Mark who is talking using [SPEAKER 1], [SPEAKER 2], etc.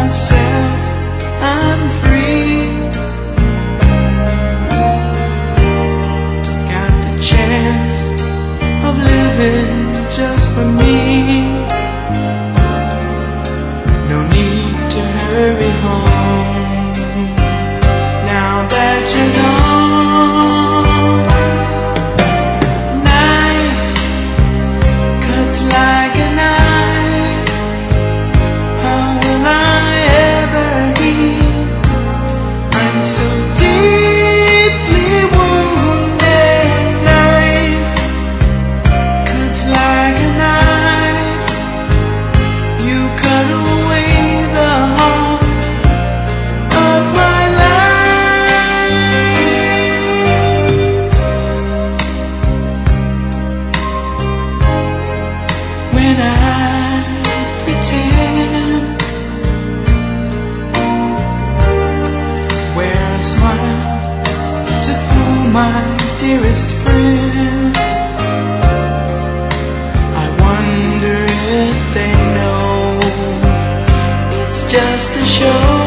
[SPEAKER 1] myself I'm free. Got the chance of living just for me. No need to hurry home now that you're gone. Knife cuts like a knife. How will I ever heal? I'm so deeply wounded. Knife cuts like a knife. You cut away the heart of my life. When I pretend, wear a smile to fool my dearest friend. I wonder if they know it's just a show.